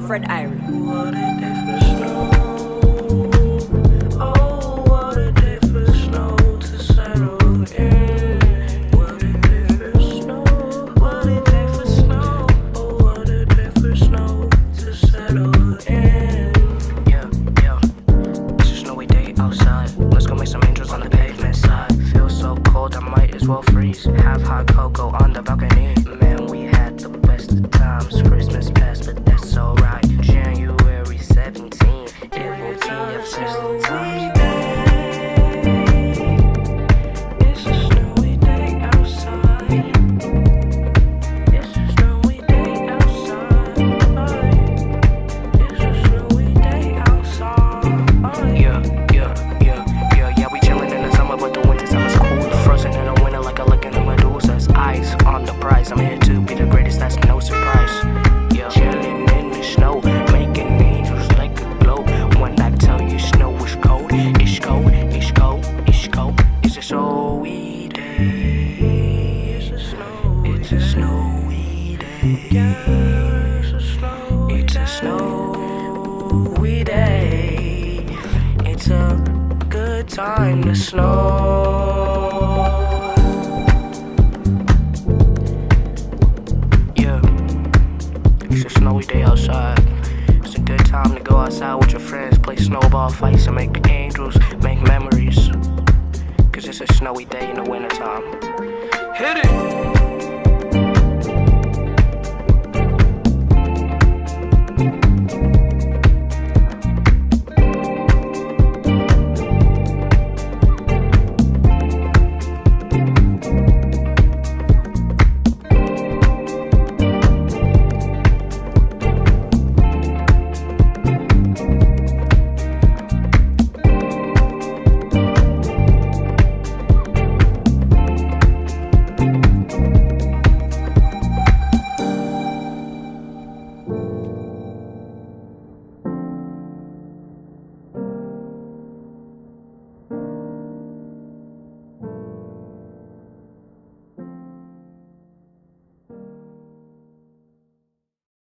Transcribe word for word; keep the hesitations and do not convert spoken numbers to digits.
Fred Irie. What a day for snow. Oh, what a day for snow to settle in. What a day for snow. What a day for snow. Oh, what a day for snow to settle in. Yeah, yeah. It's a snowy day outside. Let's go make some angels on the pavement side. Feels so cold, I might as well freeze. Have hot cocoa on the balcony. Man, we had the best of times. Christmas passed, but that's alright. January seventeenth, it will be a Christmas time. It's a snowy day outside. It's a snowy day outside. It's a snowy day outside. Yeah, yeah, yeah, yeah, yeah. We chillin' in the summer, but the winter time is cool. Frozen in the winter like a look in the Medusa's eyes. On the prize, I'm here to be the greatest, that's no surprise. Yeah, chillin' in the snow, making angels like a glow. When I tell you snow is cold, it's cold, it's cold, it's cold. It's a snowy day. It's a snow. It's a snowy day. Yeah, it's a snowy day. It's a snowy day. It's a good time to snow. Yeah, it's a snowy day outside. It's a good time to go outside with your friends, play snowball fights and make angels, make memories. Cause it's a snowy day in the wintertime. Hit it!